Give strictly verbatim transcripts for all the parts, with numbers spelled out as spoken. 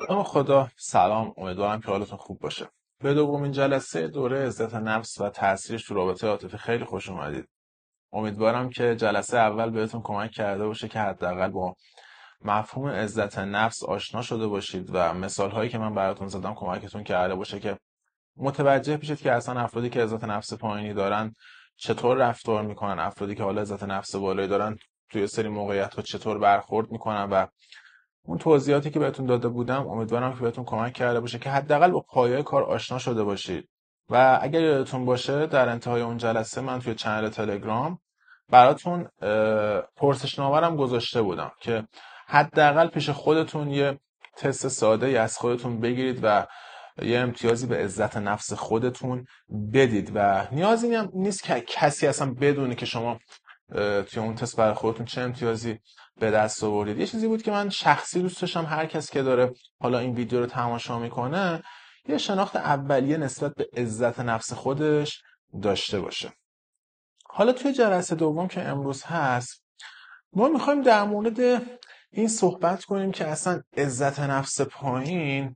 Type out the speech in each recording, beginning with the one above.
نام خدا. سلام، امیدوارم که حالتون خوب باشه. به دومین جلسه دوره عزت نفس و تاثیرش تو رابطه عاطفی خیلی خوش اومدید. امیدوارم که جلسه اول بهتون کمک کرده باشه که حداقل با مفهوم عزت نفس آشنا شده باشید و مثال هایی که من براتون زدم کمکتون کرده باشه که متوجه بشید که اصلا افرادی که عزت نفس پایینی دارن چطور رفتار میکنن، افرادی که حالا عزت نفس بالایی دارن توی سری موقعیت ها چطور برخورد میکنن و اون توضیحاتی که بهتون داده بودم امیدوارم که بهتون کمک کرده باشه که حداقل با پایه‌های کار آشنا شده باشید. و اگر یادتون باشه در انتهای اون جلسه من توی چنل تلگرام براتون پرسشنامه‌ام گذاشته بودم که حداقل پیش خودتون یه تست ساده ای از خودتون بگیرید و یه امتیازی به عزت نفس خودتون بدید و نیازی هم نیست که کسی اصلا بدونه که شما توی اون تست برای خودتون چه امتیازی به دست آوردید. یه چیزی بود که من شخصی دوست داشتم هر کس که داره حالا این ویدیو رو تماشا میکنه یه شناخت اولیه نسبت به عزت نفس خودش داشته باشه. حالا توی جلسه دوم که امروز هست ما میخوایم در مورد این صحبت کنیم که اصلا عزت نفس پایین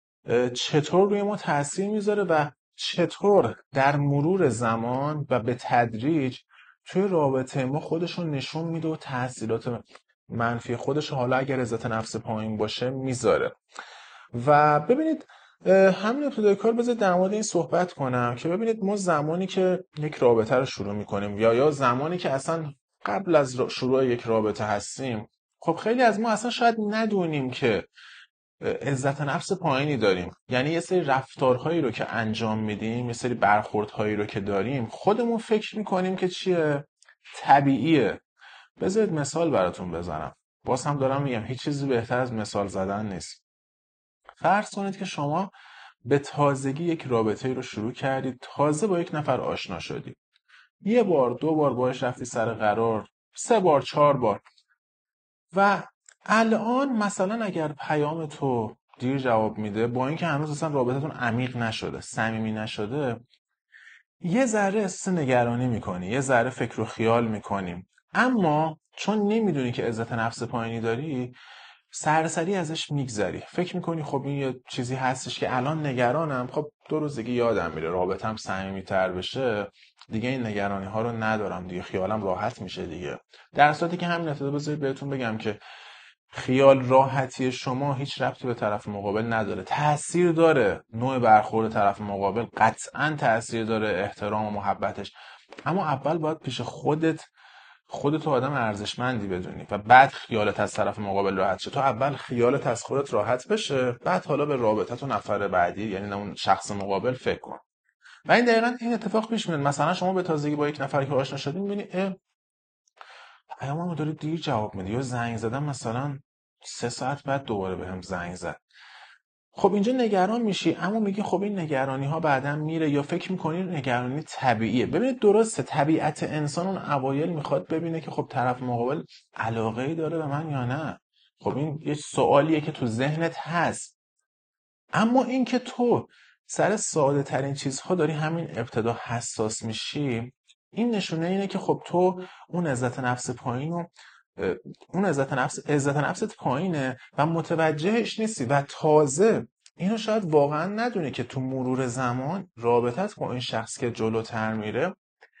چطور روی ما تاثیر میذاره و چطور در مرور زمان و به تدریج توی رابطه ما خودشون نشون میده و تاثیرات منفی خودش حالا اگر عزت نفس پایین باشه میذاره. و ببینید همین ابتدای کار بذارید در مورد این صحبت کنم که ببینید ما زمانی که یک رابطه رو شروع میکنیم یا یا زمانی که اصلا قبل از شروع یک رابطه هستیم، خب خیلی از ما اصلا شاید ندونیم که عزت نفس پایینی داریم. یعنی یه سری رفتارهایی رو که انجام میدیم، یه سری برخوردهایی رو که داریم خودمون فکر میکنیم که چیه؟ طبیعیه. بذارید مثال براتون بزنم. باز هم دارم میگم هیچ چیزی بهتر از مثال زدن نیست. فرض کنید که شما به تازگی یک رابطه رو شروع کردید، تازه با یک نفر آشنا شدید، یه بار دو بار باهاش رفتی سر قرار، سه بار چهار بار، و الان مثلا اگر پیام تو دیر جواب میده با اینکه هنوز اصلا رابطتون عمیق نشده، صمیمی نشده، یه ذره احساس نگرانی میکنی، یه ذره فکر و خیال میکنیم، اما چون نمیدونی که عزت نفس پایینی داری سرسری ازش میگذری، فکر میکنی خب این یه چیزی هستش که الان نگرانم، خب دو روز دیگه یادم میره، رابطم صمیمی‌تر بشه دیگه این نگرانی ها رو ندارم دیگه، خیالم راحت میشه دیگه. در صورتی که همین ابتدا بذارید بهتون بگم که خیال راحتی شما هیچ ربطی به طرف مقابل نداره. تأثیر داره نوع برخورد طرف مقابل، قطعاً تأثیر داره احترام و محبتش، اما اول باید پیش خودت خودت آدم ارزشمندی بدونی و بعد خیالت از طرف مقابل راحت شه. تو اول خیالت از خودت راحت بشه، بعد حالا به رابطت و نفر بعدی یعنی اون شخص مقابل فکر کن. و این دقیقاً این اتفاق پیش میاد. مثلا شما به تازگی با یک نفر که آشنا شدین میبینی پیاممو داره دیر جواب میده، یا زنگ زدم مثلا سه ساعت بعد دوباره بهم زنگ زد. خب اینجا نگران میشی، اما میگی خب این نگرانی ها بعداً میره، یا فکر میکنی نگرانی طبیعیه. ببینید درسته طبیعت انسان اون اوایل میخواد ببینه که خب طرف مقابل علاقه‌ای داره به من یا نه. خب این یه سوالیه که تو ذهنت هست، اما این که تو سر ساده ترین چیزها داری همین ابتدا حساس میشی، این نشونه اینه که خب تو اون عزت نفس پایین و اون عزت نفس عزت نفست پایینه و متوجهش نیستی و تازه اینو شاید واقعا ندونی که تو مرور زمان رابطت با این شخص که جلوتر میره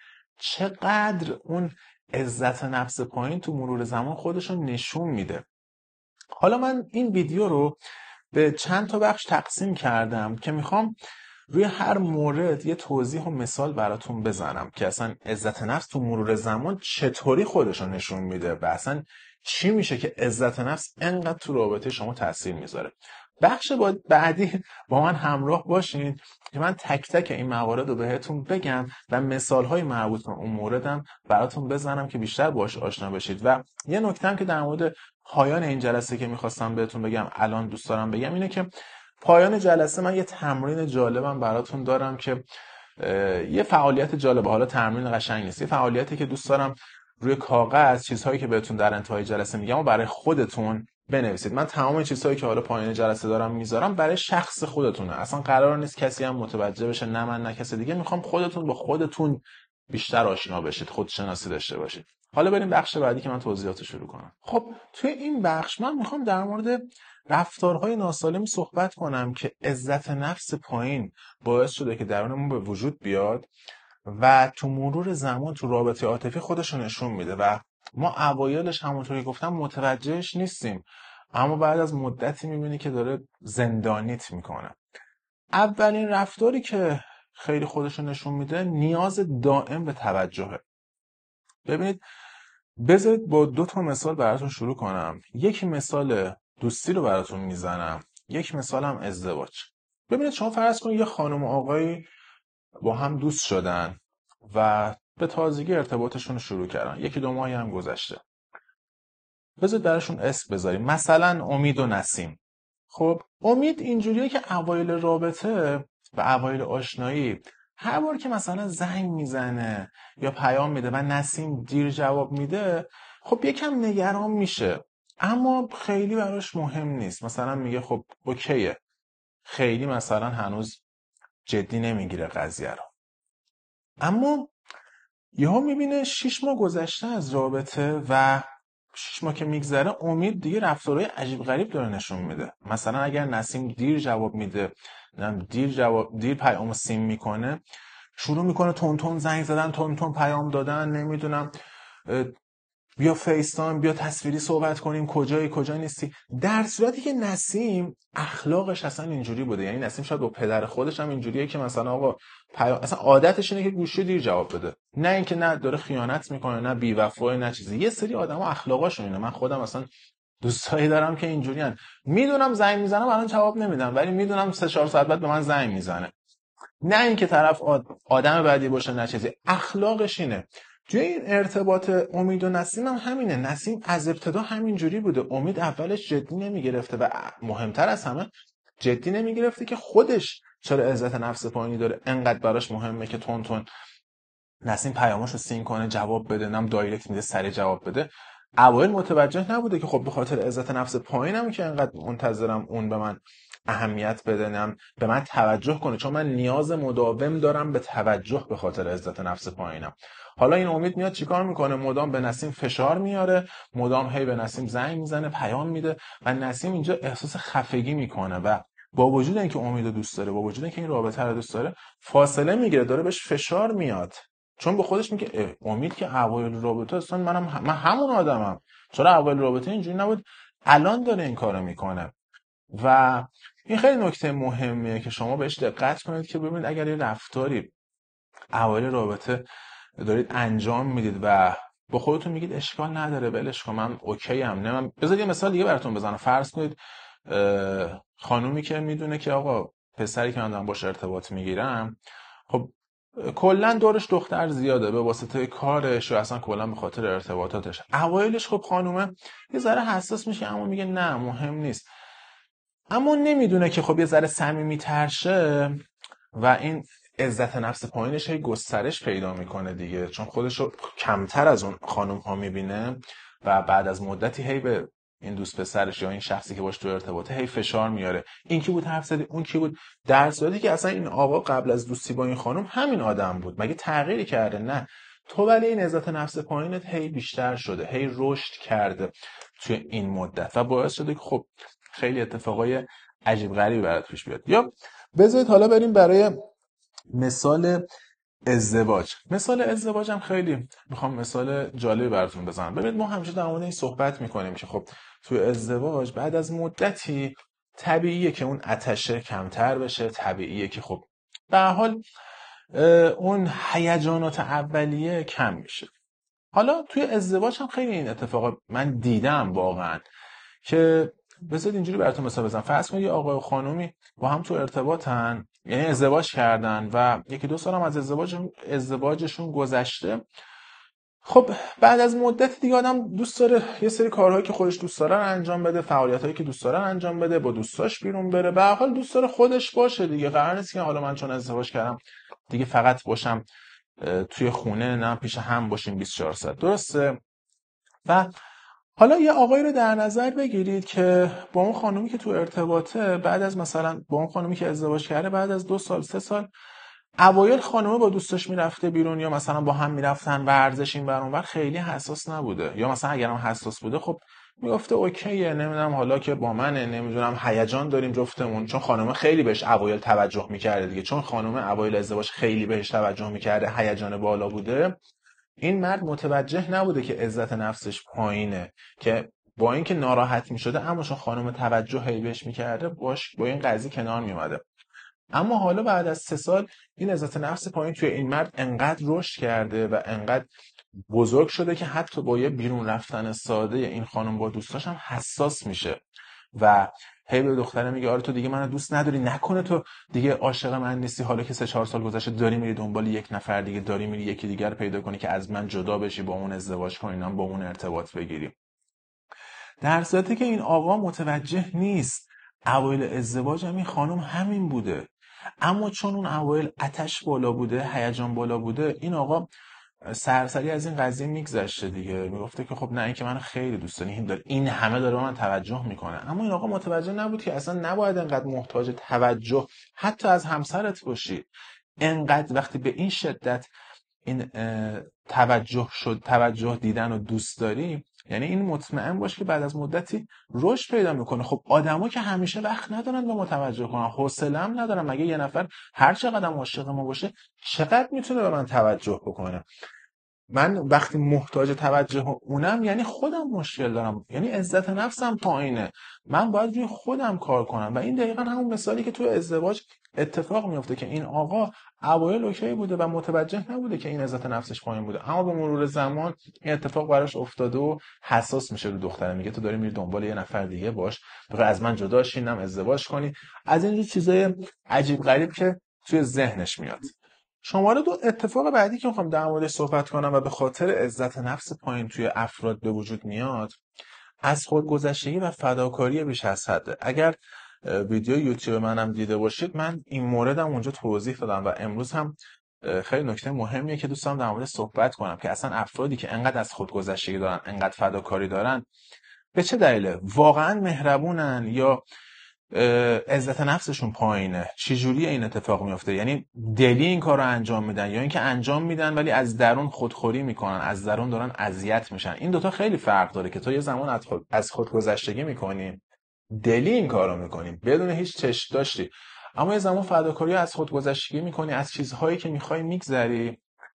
چقدر اون عزت نفس پایین تو مرور زمان خودشو نشون میده. حالا من این ویدیو رو به چند تا بخش تقسیم کردم که میخوام روی هر مورد یه توضیح و مثال براتون بزنم که اصلا عزت نفس تو مرور زمان چطوری خودشو نشون میده و اصلا چی میشه که عزت نفس انقدر تو رابطه شما تاثیر میذاره. بخش بعدی با من همراه باشین که من تک تک این موارد رو بهتون بگم و مثالهای مربوط به اون موردم براتون بزنم که بیشتر باهاش آشنا بشید. و یه نکته هم که در مورد پایان این جلسه که میخواستم بهتون بگم الان دوست دارم بگم اینه که پایان جلسه من یه تمرین جالبم براتون دارم که یه فعالیت جالبه، حالا تمرین قشنگ نیست، یه فعالیتی که دوست دارم روی کاغذ چیزهایی که بهتون در انتهای جلسه میگم و برای خودتون بنویسید. من تمام چیزهایی که حالا پایان جلسه دارم میذارم برای شخص خودتونه، اصلا قرار نیست کسی هم متوجه بشه، نه من نه کسی دیگه. میخوام خودتون با خودتون بیشتر آشنا بشید، خودشناسی داشته باشید. حالا بریم بخش بعدی که من توضیحات شروع کنم. خب توی این بخش من میخوام در مورد رفتارهای ناسالم صحبت کنم که عزت نفس پایین باعث شده که درونمون به وجود بیاد و تو مرور زمان تو رابطه عاطفی خودش رو نشون میده و ما اوایلش همونطوری گفتم متوجهش نیستیم، اما بعد از مدتی میبینی که داره زندانیت میکنه. اولین رفتاری که خیلی خودش رو نشون میده نیاز دائم به توجهه. ببینید، بذارید با دو تا مثال براتون شروع کنم. یک مثال دوستی رو براتون میزنم، یک مثال هم ازدواج. ببینید، شما فرض کنید یه خانم و آقایی با هم دوست شدن و به تازگی ارتباطشون رو شروع کردن. یکی دو ماهی هم گذشته. بذارید براشون اسم بذاریم، مثلا امید و نسیم. خب امید اینجوریه که اوایل رابطه و اوایل آشنایی هر بار که مثلا زنگ میزنه یا پیام میده و نسیم دیر جواب میده، خب یکم نگران میشه، اما خیلی براش مهم نیست. مثلا میگه خب اوکیه، خیلی مثلا هنوز جدی نمیگیره قضیه رو. اما یهو میبینه شیش ماه گذشته از رابطه و شیش ماه که میگذره امید دیگه رفتارهای عجیب غریب داره نشون میده. مثلا اگر نسیم دیر جواب میده، دیر جواب دیر پیام سیم میکنه، شروع میکنه تون تون زنگ زدن، تون تون پیام دادن، نمیدونم بیا فیس تایم، بیا تصویری صحبت کنیم، کجایی کجا نیستی. در صورتی که نسیم اخلاقش اصلا اینجوری بوده، یعنی نسیم شاید با پدر خودش هم اینجوریه که مثلا آقا پیام، اصلا عادتش اینه که گوشی دیر جواب بده، نه اینکه نه داره خیانت میکنه، نه بی‌وفا، نه چیزی. یه سری آدما اخلاقاشون اینه. من خودم اصلا دوستایی دارم که اینجوریان، میدونم زنگ میزنم الان جواب نمیدم، ولی میدونم سه چهار ساعت بعد به من زنگ میزنه، نه اینکه طرف آدم بعدی باشه، نه چیزی. اخلاقش اینه. توی این ارتباط امید و نسیم هم همینه. نسیم از ابتدا همینجوری بوده. امید اولش جدی نمیگرفته و مهمتر از همه جدی نمیگرفته که خودش چرا عزت نفس پایینی داره، انقدر براش مهمه که تون تون نسیم پیاماشو سین کنه، جواب بده، نم دایرکت میده سریع جواب بده. اوایل متوجه نبوده که خب به خاطر عزت نفس پایینم که انقدر منتظرم اون به من اهمیت بده، نم به من توجه کنه، چون من نیاز مداوم دارم به توجه به خاطر عزت نفس پایینم. حالا این امید میاد چیکار میکنه؟ مدام به نسیم فشار میاره، مدام هی به نسیم زنگ میزنه، پیام میده و نسیم اینجا احساس خفگی میکنه و با وجود اینکه امید رو دوست داره، با وجود اینکه این رابطه رو دوست داره، فاصله میگیره، داره بهش فشار میاد، چون به خودش میگه امید که اوایل رابطه اصلا منم من همون آدمم، چرا اوایل رابطه اینجوری نبود، الان داره این کارو میکنه. و این خیلی نکته مهمیه که شما بهش دقت کنید که ببینید اگر یه رفتاری اوایل رابطه دارید انجام میدید و با خودتون میگید اشکال نداره ولش کن، من اوکی ام، نه من بذارید یه مثال دیگه براتون بزنم. فرض کنید خانومی که میدونه که آقا پسری که من دارم باش ارتباط میگیرم خب کلا دورش دختر زیاده به واسطه کارش و اصلا کلا به خاطر ارتباطاتش. اوایلش خب خانومه یه ذره حساس میشه، اما میگه نه مهم نیست، اما نمیدونه که خب یه ذره صمیمی‌تر شه و این عزت نفس پایینش هی گسترش پیدا میکنه دیگه، چون خودش رو کمتر از اون خانم ها میبینه و بعد از مدتی هی به این دوست پسرش یا این شخصی که باش تو ارتباطه هی فشار میاره، این کی بود حرف زدی، اون کی بود، در صورتی که اصلا این آقا قبل از دوستی با این خانم همین آدم بود، مگه تغییری کرده؟ نه. تو ولی این عزت نفس پایینت هی بیشتر شده، هی رشد کرده توی این مدت و باعث شده که خب خیلی اتفاقای عجیب غریبی برات پیش بیاد. یا بذارید حالا بریم برای مثال ازدواج. مثال ازدواج هم خیلی میخوام مثال جالبی براتون بزنم. ببینید ما همیشه در مورد این صحبت میکنیم که خب توی ازدواج بعد از مدتی طبیعیه که اون آتشه کمتر بشه، طبیعیه که خب به هر حال اون هیجانات اولیه کم میشه. حالا توی ازدواج هم خیلی این اتفاقا من دیدم واقعا، که بذارید اینجوری براتون مثال بزنم. فرض کنید یه آقای و خانومی با هم تو ارتباطن، یعنی ازدواج کردن و یکی دو سال هم از ازدواج ازدواجشون گذشته. خب بعد از مدت دیگه آدم دوست داره یه سری کارهایی که خودش دوست داره رو انجام بده، فعالیتایی که دوست داره رو انجام بده، با دوستاش بیرون بره، به هر حال دوست داره خودش باشه دیگه. قرار نیست که حالا من چون ازدواج کردم دیگه فقط باشم توی خونه، نه پیش هم باشیم بیست و چهار ساعت. درسته؟ و حالا یه آقایی رو در نظر بگیرید که با اون خانومی که تو ارتباطه، بعد از مثلا با اون خانومی که ازدواج کرده، بعد از دو سال سه سال اوایل خانومه با دوستش میرفته بیرون یا مثلا با هم میرفتن ورزش این ور اون ور، خیلی حساس نبوده، یا مثلا اگرم حساس بوده خب میگفته اوکیه، نمیدونم حالا که با منه، نمیدونم هیجان داریم جفتمون، چون خانم خیلی بهش اوایل توجه میکرده دیگه، چون خانم اوایل ازدواج خیلی بهش توجه میکرده، هیجان بالا بوده، این مرد متوجه نبوده که عزت نفسش پایینه، که با اینکه ناراحت میشده اما چون خانم توجه هی بهش میکرده باش با این قضیه کنار میومده. اما حالا بعد از سه سال این عزت نفس پایین توی این مرد انقدر رشد کرده و انقدر بزرگ شده که حتی با یه بیرون رفتن ساده این خانم با دوستاش هم حساس میشه و هی به دختره میگه آره تو دیگه منو دوست نداری، نکنه تو دیگه عاشق من نیستی، حالا که سه چهار سال گذشته داری میری دنبال یک نفر دیگه، داری میری یکی دیگر پیدا کنی که از من جدا بشی، با اون ازدواج کنی، اینا با اون ارتباط بگیری. در صورتی که این آقا متوجه نیست اوایل ازدواج هم این خانم همین بوده، اما چون اون اوایل آتش بالا بوده، هیجان بالا بوده، این آقا سرسری از این قضیه میگذشته دیگه، میگفته که خب نه این که من خیلی دوست داره، این داره این همه داره به من توجه میکنه. اما این آقا متوجه نبود که اصلا نباید انقدر محتاج توجه حتی از همسرت باشی. انقدر وقتی به این شدت این توجه شد توجه دیدن و دوست داری، یعنی این مطمئن باش که بعد از مدتی رشد پیدا میکنه. خب آدما که همیشه وقت ندارن به ما توجه کنن، حوصله هم ندارن. مگه یه نفر هر چقدر عاشق ما باشه چقدر میتونه به من توجه بکنه؟ من وقتی محتاج توجه اونم یعنی خودم مشکل دارم، یعنی عزت نفسم پایینه، من باید روی خودم کار کنم. و این دقیقا همون مثالی که توی ازدواج اتفاق میفته که این آقا اوایل اوکی بوده و متوجه نبوده که این عزت نفسش پایین بوده، اما به مرور زمان این اتفاق براش افتاده و حساس میشه رو دختره، میگه تو داری میری دنبال یه نفر دیگه باش، بخوای از من جدا شی، نم ازدواج کنی، از اینجور چیزای عجیب غریب که توی ذهنش میاد. شماره دو، اتفاق بعدی که میخوام در موردش صحبت کنم و به خاطر عزت نفس پایین توی افراد به وجود میاد، از خودگذشتگی و فداکاری بیش از حده. اگر ویدیو یوتیوب منم دیده باشید، من این موردم اونجا توضیح دادم و امروز هم خیلی نکته مهمیه که دوست دارم در موردش صحبت کنم که اصلا افرادی که انقدر از خودگذشتگی دارن، انقدر فداکاری دارن، به چه دلیله؟ واقعا مهربونن یا عزت نفسشون پایینه؟ چجوری این اتفاق میفته؟ یعنی دلی این کار رو انجام میدن یا اینکه انجام میدن ولی از درون خودخوری میکنن، از درون دارن اذیت میشن؟ این دوتا خیلی فرق داره که تو یه زمان از خود از خودگذشتگی میکنی، دلی این کار رو میکنی بدون هیچ چشم داشتی، اما یه زمان فداکاری از خودگذشتگی میکنی، از چیزهایی که میخوای میگذری،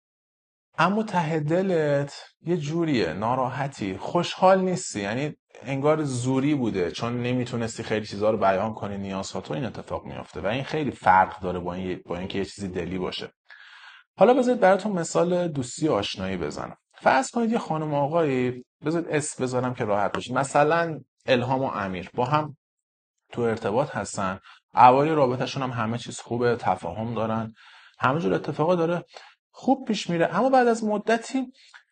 اما ته دلت یه جوریه، ناراحتی، خوشحال نیستی، یعنی انگار زوری بوده چون نمیتونستی خیلی چیزها رو بیان کنی، نیازها تو. این اتفاق میفته و این خیلی فرق داره با این با اینکه یه چیزی دلی باشه. حالا بذارید براتون مثال دوستی و آشنایی بزنم. فرض کنید یه خانم آقایی، بذارید اسم بذارم که راحت باشید، مثلا الهام و امیر با هم تو ارتباط هستن، اوایل رابطه‌شون هم همه چیز خوبه، تفاهم دارن، همه جور اتفاقا داره خوب پیش میره. اما بعد از مدتی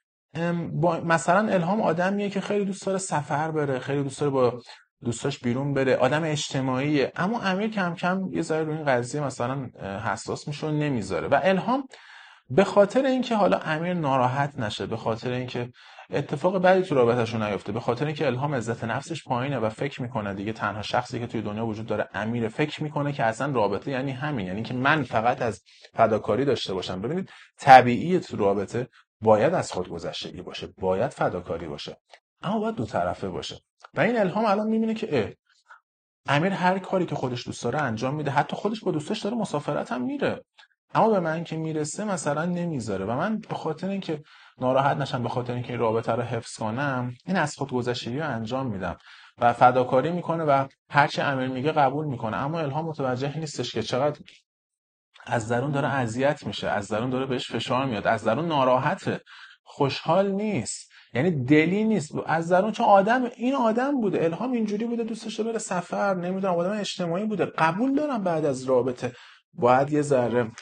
با مثلا الهام آدمیه که خیلی دوست داره سفر بره، خیلی دوست داره با دوستاش بیرون بره، آدم اجتماعیه، اما امیر کم کم یه ذره روی این قضیه مثلا حساس میشه و نمیذاره. و الهام به خاطر اینکه حالا امیر ناراحت نشه، به خاطر اینکه اتفاق بدی تو رابطه‌شون نیفته، به خاطر اینکه الهام عزت نفسش پایینه و فکر میکنه دیگه تنها شخصی که توی دنیا وجود داره امیر، فکر میکنه که اصلا رابطه یعنی همین، یعنی که من فقط از فداکاری داشته باشم. ببینید طبیعیه تو رابطه باید از خودگذشتگی باشه، باید فداکاری باشه، اما باید دو طرفه باشه. و این الهام الان میبینه که اه امیر هر کاری که خودش دوست داره انجام میده، حتی خودش با دوستاش داره مسافرت هم میره، اما به من که میرسه مثلا نمیذاره. و من به خاطر اینکه ناراحت نشم، به خاطر اینکه این رابطه رو حفظ کنم، این از خودگذشتگی رو انجام میدم و فداکاری میکنه و هر چی امیر میگه قبول میکنه. اما الهام متوجه نیستش که چقدر از درون داره اذیت میشه، از درون داره بهش فشار میاد، از درون ناراحته، خوشحال نیست، یعنی دلی نیست از درون. چون آدم این آدم بوده، الهام اینجوری بوده، دوست داشته بره سفر، نمیدونم آدم اجتماعی بوده، قبول دارم بعد از رابطه باید یه ذره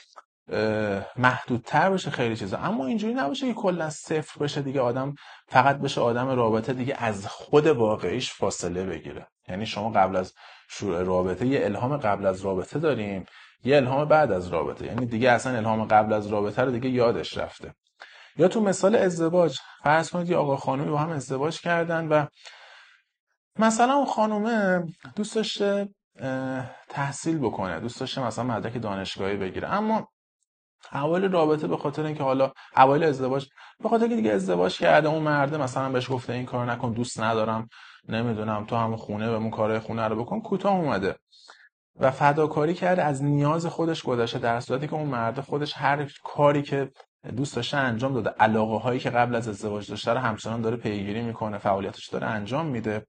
محدودتر بشه خیلی چیزا، اما اینجوری نباشه که کلا صفر بشه دیگه، آدم فقط بشه آدم رابطه دیگه، از خود واقعیش فاصله بگیره. یعنی شما قبل از شروع رابطه یه الهام قبل از رابطه داریم، یه الهام بعد از رابطه، یعنی دیگه اصلا الهام قبل از رابطه رو دیگه یادش رفته. یا تو مثال ازدواج، فرض کنید یه آقا خانومی با هم ازدواج کردن و مثلا اون خانومه دوست داشته تحصیل بکنه، دوست داشته مثلا مدرک دانشگاهی بگیره، اما اوایل رابطه به خاطر اینکه حالا اوایل ازدواج به خاطر اینکه دیگه ازدواج کرده، اون مرده مثلا بهش گفته این کارو نکن، دوست ندارم نمیدونم تو هم خونه بمون، کارهای خونه رو بکن، کوتاه اومده و فداکاری کرده، از نیاز خودش گذشته، در صورتی که اون مرد خودش هر کاری که دوست داشته انجام داده، علاقه هایی که قبل از ازدواج داشته رو همچنان داره پیگیری میکنه، فعالیتش داره انجام میده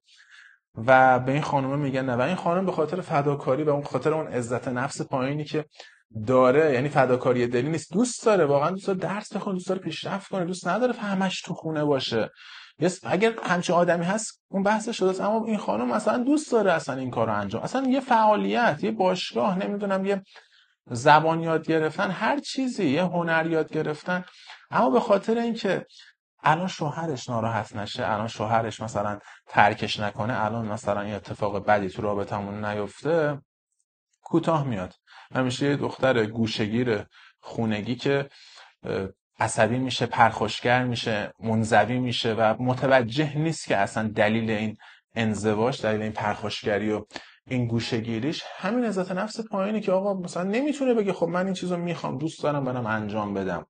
و به این خانم میگن نه. و این خانم به خاطر فداکاری و اون خاطر اون عزت نفس پایینی که داره، یعنی فداکاری دلی نیست، دوست داره، واقعا دوست داره درس بخونه، دوست داره پیشرفت کنه، دوست نداره همش تو خونه باشه. یس اگر همچین آدمی هست اون بحث شده، اما این خانم مثلا دوست داره اصلا این کارو انجام، اصلا یه فعالیت، یه باشگاه، نمیدونم یه زبان یاد گرفتن، هر چیزی، یه هنر یاد گرفتن، اما به خاطر اینکه الان شوهرش ناراحت نشه، الان شوهرش مثلا ترکش نکنه، الان مثلا یه اتفاق بدی تو رابطمون نیفته، کوتاه میاد. همیشه یه دختر گوشه‌گیر خونگی که عصبی میشه، پرخاشگر میشه، منزوی میشه و متوجه نیست که اصلا دلیل این انزواج، دلیل این پرخاشگری و این گوشه‌گیریش همین عزت نفس پایینه که آقا مثلا نمیتونه بگه خب من این چیزو میخوام، دوست دارم برام انجام بدم.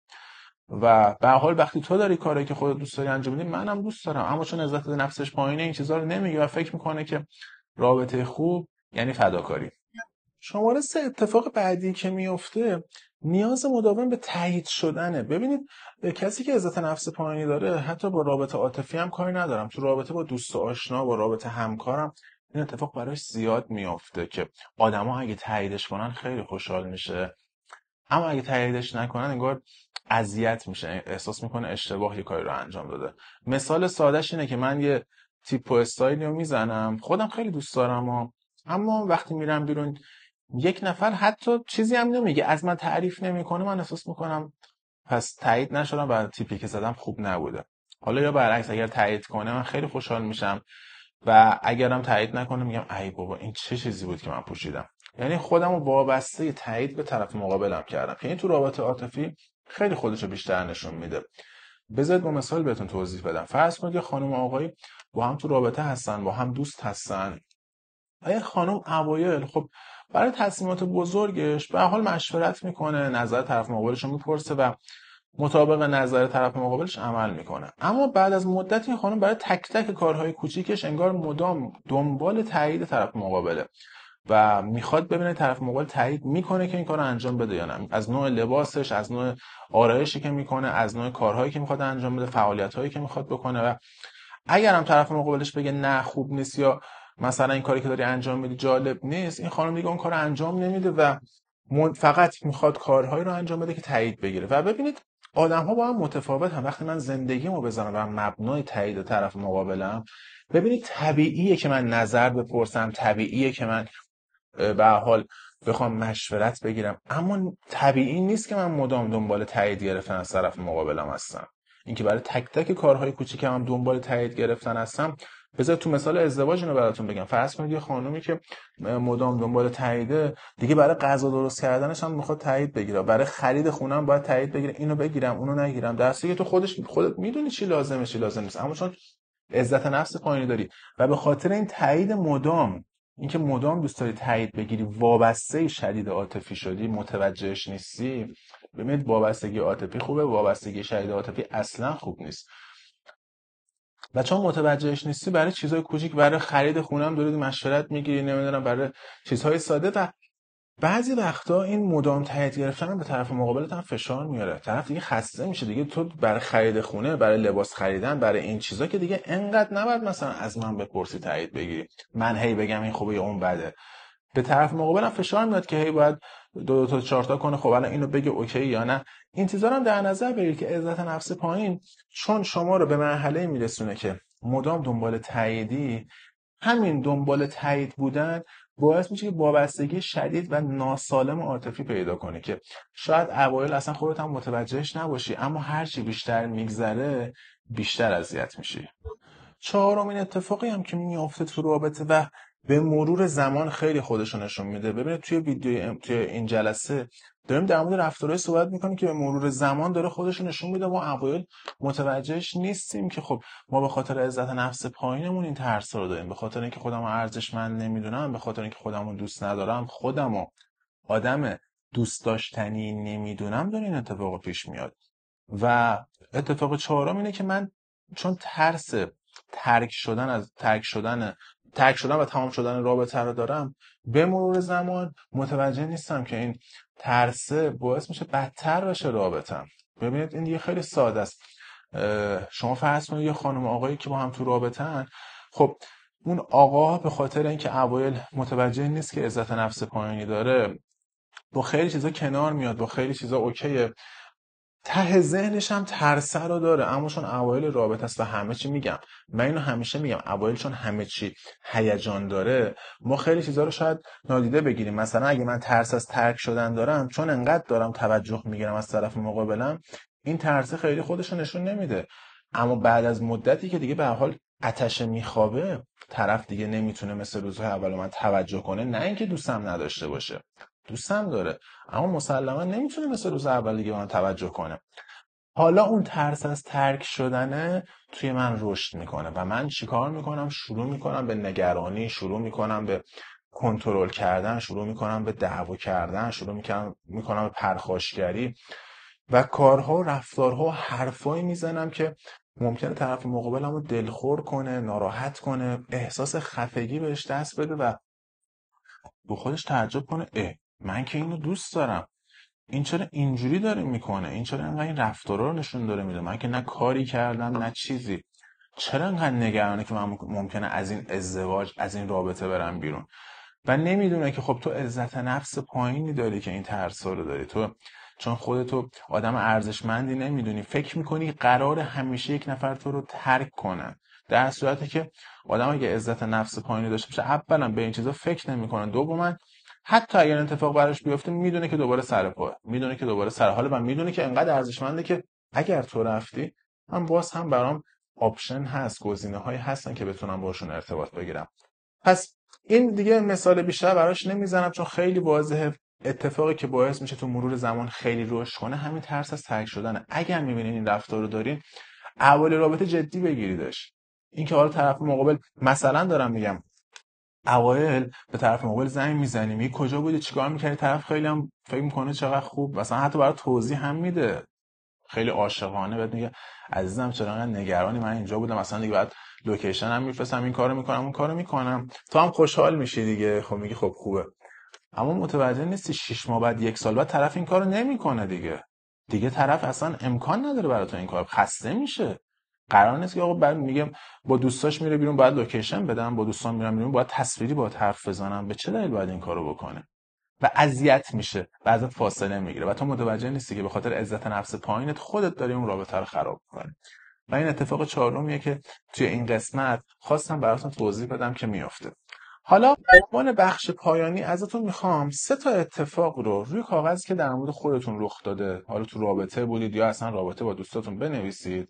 و به هر حال وقتی تو داری کاری که خودت دوست داری انجام میدی، منم دوست دارم، اما چون عزت نفسش پایینه این چیزا رو نمیگه و فکر میکنه که رابطه خوب یعنی فداکاری. شماره سه، اتفاق بعدی که میفته نیاز مداوم به تایید شدنه. ببینید کسی که عزت نفس پایینی داره حتی با رابطه عاطفی هم کاری ندارم، تو رابطه با دوست و آشنا، با رابطه همکارم این اتفاق براش زیاد میفته که آدما اگه تاییدش کنن خیلی خوشحال میشه، اما اگه تاییدش نکنن انگار اذیت میشه، احساس میکنه اشتباه یه کاری رو انجام داده. مثال سادهش اینه که من یه تیپ و استایلی رو میزنم، خودم خیلی دوست دارم و اما وقتی میرم بیرون یک نفر حتی چیزی هم نمیگه، از من تعریف نمیکنه، من احساس میکنم پس تایید نشدم و تیپی که زدم خوب نبوده. حالا یا برعکس، اگر تایید کنه من خیلی خوشحال میشم و اگرم تایید نکنه میگم ای بابا این چه چیزی بود که من پوشیدم. یعنی خودم رو وابسته تایید به طرف مقابلم کردم که این تو رابطه عاطفی خیلی خودشو بیشتر نشون میده. بذارید با مثال بهتون توضیح بدم. فرض کنید که خانم و آقایی با هم تو رابطه هستن، با هم دوست هستن. این خانم اوایل خب برای تصمیمات بزرگش به حال مشورت میکنه، نظر طرف مقابلش رو میپرسه و مطابق نظر طرف مقابلش عمل میکنه. اما بعد از مدت این خانم برای تک تک کارهای کوچیکش انگار مدام دنبال تایید طرف مقابله و میخواد ببینه طرف مقابل تایید میکنه که این کارو انجام بده یا نه، از نوع لباسش، از نوع آرایشی که میکنه، از نوع کارهایی که میخواد انجام بده، فعالیت‌هایی که میخواد بکنه. و اگر هم طرف مقابلش بگه نه خوب نیست یا مثلا این کاری که داری انجام میدی جالب نیست، این خانم دیگه اون کارو انجام نمیده و فقط میخواد کارهایی رو انجام بده که تایید بگیره. و ببینید آدم‌ها با هم متفاوت هم. وقتی من زندگیمو بزنم بر مبنای تایید طرف مقابلم، ببینید طبیعیه که من نظر بپرسم، طبیعیه که من به هر حال بخوام مشورت بگیرم، اما طبیعی نیست که من مدام دنبال تایید گرفتن از طرف مقابلم هستم. اینکه برای تک تک کارهای کوچیکم هم دنبال تایید گرفتن هستم. بذار تو مثال ازدواج اینو براتون بگم. فرض کنید یه خانومی که مدام دنبال تاییده، دیگه برای غذا درست کردنش هم میخواد تایید بگیره، برای خرید خونه هم باید تایید بگیره، اینو بگیرم اونو نگیرم، در حالی که تو خودش خودت میدونی چی لازمه چی لازم نیست، اما چون عزت نفس پایینی داری و به خاطر این تایید مدام، اینکه مدام دوست داری تایید بگیری، وابسته شدید عاطفی شدی، متوجهش نیستی. ببینید وابستگی عاطفی خوبه، وابستگی شدید عاطفی اصلا خوب نیست. و چون متوجهش نیستی برای چیزهای کوچیک، برای خرید خونه هم داری مشورت میگیری، نمیدونم برای چیزهای ساده، و بعضی وقتا این مدام تایید گرفتن به طرف مقابلت هم فشار میاره، طرف دیگه خسته میشه، دیگه تو برای خرید خونه، برای لباس خریدن، برای این چیزا که دیگه انقدر نباید مثلا از من بپرسی تایید بگیری، من هی بگم این خوبه یا اون بده. به طرف مقابل هم فشار میاد که هی باید دو, دو تا چهار تا کنه، خب الان اینو بگه اوکی یا نه. این چیزا رو هم در نظر بگیر که عزت نفس پایین چون شما رو به مرحله میرسونه که مدام دنبال تاییدی، همین دنبال تایید بودن باعث میشه که وابستگی شدید و ناسالم عاطفی پیدا کنی که شاید اوایل اصلا خودت هم متوجهش نباشی، اما هر چی بیشتر میگذره بیشتر اذیت میشی. چهارمین اتفاقی هم که میافته تو رابطه و به مرور زمان خیلی خودشو نشون میده. ببینید توی ویدیو توی این جلسه داریم در مورد رفتارهای صحبت میکنیم که به مرور زمان داره خودشو نشون میده. ما اوایل متوجهش نیستیم که خب ما به خاطر عزت نفس پایینمون این ترس رو داریم، به خاطر اینکه خودمو ارزشمند نمیدونم، به خاطر اینکه خودمو دوست ندارم، خودمو آدم دوست داشتنی نمیدونم، داره این اتفاق پیش میاد. و اتفاق چهارم اینه که من چون ترس ترک شدن از ترک شدن ترک شدن و تمام شدن رابطه رو دارم، به مرور زمان متوجه نیستم که این ترسه باعث میشه بدتر بشه رابطم. ببینید این دیگه خیلی ساده است. شما فرض کنید یه خانم آقایی که با هم تو رابطه‌ان، خب اون آقا به خاطر اینکه اوایل متوجه نیست که عزت نفس پایینی داره، با خیلی چیزا کنار میاد، با خیلی چیزا اوکیه، ته ذهنش هم ترسه رو داره، اما چون اوایل رابطه است و همه چی، میگم من اینو همیشه میگم، اوایل چون همه چی هیجان داره، ما خیلی چیزا رو شاید نادیده بگیریم. مثلا اگه من ترس از ترک شدن دارم، چون انقدر دارم توجه میگیرم از طرف مقابلم، این ترسه خیلی خودش رو نشون نمیده. اما بعد از مدتی که دیگه به هر حال آتش میخوابه، طرف دیگه نمیتونه مثل روزهای اول من توجه کنه. نه اینکه دوستم نداشته باشه، دوستم داره، اما مسلما نمیتونه مثل روز اول دیگه من توجه کنه. حالا اون ترس از ترک شدنه توی من رشد میکنه و من چیکار میکنم؟ شروع میکنم به نگرانی، شروع میکنم به کنترل کردن، شروع میکنم به دعوا کردن، شروع میکنم میکنم به پرخاشگری و کارها و رفتارها و حرفایی میزنم که ممکنه طرف مقابلم رو دلخور کنه، ناراحت کنه، احساس خفگی بهش دست بده و با خودش تعجب کنه اه من که اینو دوست دارم، این چرا اینجوری داره میکنه، این چرا اینقدر این رفتارا رو نشون داره میده، من که نه کاری کردم نه چیزی، چرا اینقدر نگرانه که من ممکنه از این ازدواج، از این رابطه برم بیرون. و نمیدونه که خب تو عزت نفس پایینی داری که این ترسا رو داری، تو چون خودتو آدم ارزشمندی نمیدونی، فکر میکنی قرار همیشه یک نفر تو رو ترک کنه، در صورتی که آدم اگه عزت نفس پایینی داشته باشه، اولا به این چیزا فکر نمیکنه، دوما حتی اگر اتفاق براش بیفته میدونه که دوباره سر پا، میدونه که دوباره سر حاله و میدونه که انقدر ارزشمنده که اگر تو رفتی من باز هم برام آپشن هست، گزینه‌هایی هستن که بتونم باشون ارتباط بگیرم. پس این دیگه مثال بیشتر براش نمیزنم چون خیلی واضحه. اتفاقی که باعث میشه تو مرور زمان خیلی رشد کنه همین ترس از ترک شدنه. اگر میبینین این رفتار رو دارین، اول رابطه جدی بگیریدش. اینکه حالا طرف مقابل، مثلا دارم میگم، اوایل به طرف مقابل زنگ میزنی میگی کجا بودی، چیکار میکردی، طرف خیلی هم فکر میکنه چقدر خوب، مثلا حتی برای توضیح هم میده، خیلی عاشقانه بهت میگه عزیزم چرا انقدر نگرانی، من اینجا بودم، مثلا دیگه بعد لوکیشن هم میفرستم، این کارو میکنم اون کارو میکنم، تو هم خوشحال میشی دیگه، خب میگی خب خوبه. اما متوجه نیستی شش ماه بعد، یک سال بعد طرف این کارو نمیکنه دیگه دیگه طرف اصلا امکان نداره برای تو این کار، خسته میشه. قرار نیست که آقا بعد میگم با دوستاش میره بیرون باید لوکیشن بدم، با دوستان میرم بیرون باید تصویری باید حرف بزنم، به چه دلیل باید این کارو بکنه؟ و اذیت میشه و ازت فاصله میگیره و تو متوجه نیستی که به خاطر عزت نفس پایینت خودت داری اون رابطه رو خراب می‌کنی. و این اتفاق چهارمیه که توی این قسمت خواستم براتون توضیح بدم که میفته. حالا به عنوان بخش پایانی ازتون میخوام سه تا اتفاق رو روی کاغذی که در مورد خودتون رخ داده، حالا تو رابطه بودید یا اصلا رابطه با دوستاتون، بنویسید.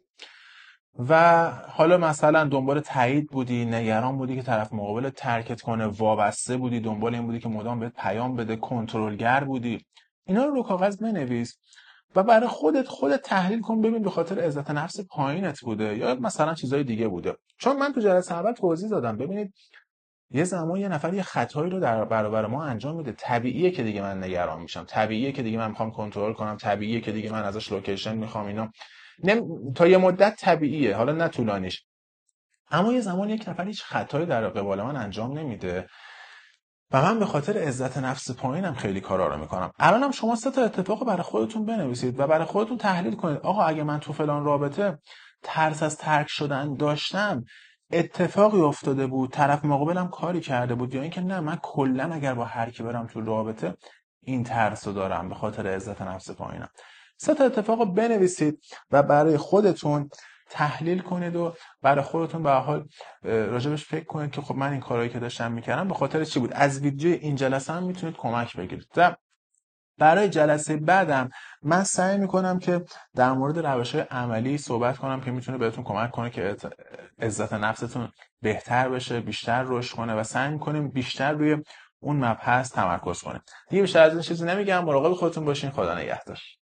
و حالا مثلا دنبال تایید بودی، نگران بودی که طرف مقابل ترکت کنه، وابسته بودی، دنبال این بودی که مدام بهت پیام بده، کنترلگر بودی، اینا رو رو کاغذ بنویس و برای خودت خودت تحلیل کن، ببین به خاطر عزت نفس پایینت بوده یا مثلا چیزای دیگه بوده. چون من تو جلسه اول توضیح دادم، ببینید یه زمان یه نفر یه خطایی رو در برابر ما انجام میده، طبیعیه که دیگه من نگران میشم، طبیعیه که دیگه من میخوام کنترل کنم، طبیعیه که دیگه من ازش لوکیشن میخوام، اینا نم... تا یه مدت طبیعیه، حالا نه طولانیش. اما یه زمان یک نفر هیچ خطایی در قبال من انجام نمیده و من به خاطر عزت نفس پایینم خیلی کارا رو میکنم. الانم شما سه تا اتفاق برای خودتون بنویسید و برای خودتون تحلیل کنید. آقا اگه من تو فلان رابطه ترس از ترک شدن داشتم، اتفاقی افتاده بود، طرف مقابلم کاری کرده بود، یا اینکه نه من کلا اگر با هر کی برم تو رابطه این ترس رو دارم به خاطر عزت نفس پایینم. سه تا اتفاق بنویسید و برای خودتون تحلیل کنید و برای خودتون به حال راجبش فکر کنید که خب من این کارهایی که داشتم میکردم به خاطر چی بود. از ویدیو این جلسه هم میتونید کمک بگیرید. برای جلسه بعدم من سعی میکنم که در مورد روش‌های عملی صحبت کنم که میتونه بهتون کمک کنه که عزت نفستون بهتر بشه، بیشتر رشد کنه و سعی میکنیم بیشتر روی اون مبحث تمرکز کنیم. دیگه بیشتر از این چیزی نمیگم. مراقب خودتون باشین. خدا نگهدار.